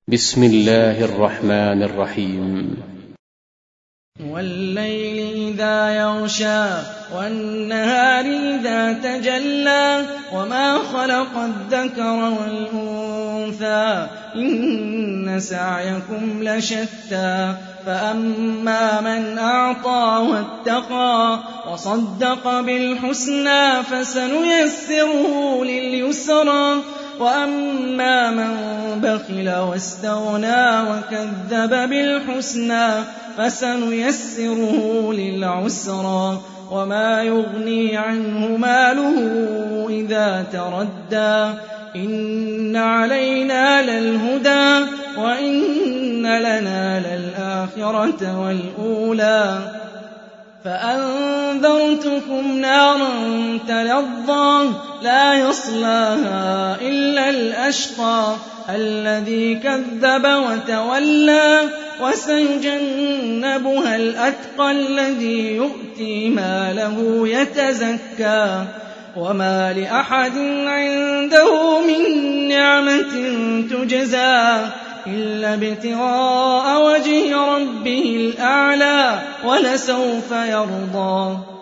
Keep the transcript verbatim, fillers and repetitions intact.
بسم الله الرحمن الرحيم. والليل إذا يغشى والنهار إذا تجلى وما خلق الذكر والأنثى إن سعيكم لشتى فأما من أعطى واتقى وصدق بالحسنى فسنيسره لليسرى وأما من بخل واستغنى وكذب بالحسنى فسنيسره للعسرى وما يغني عنه ماله إذا تردى إن علينا للهدى وإن لنا للآخرة والأولى فأنذرتكم نارا تلظى لا يصلاها إلا الأشقى الذي كذب وتولى وسيجنبها الأتقى الذي يؤتي ماله يتزكى وما لأحد عنده من نعمة تجزى إلا ابتغاء وجه ربه الأعلى ولسوف يرضى.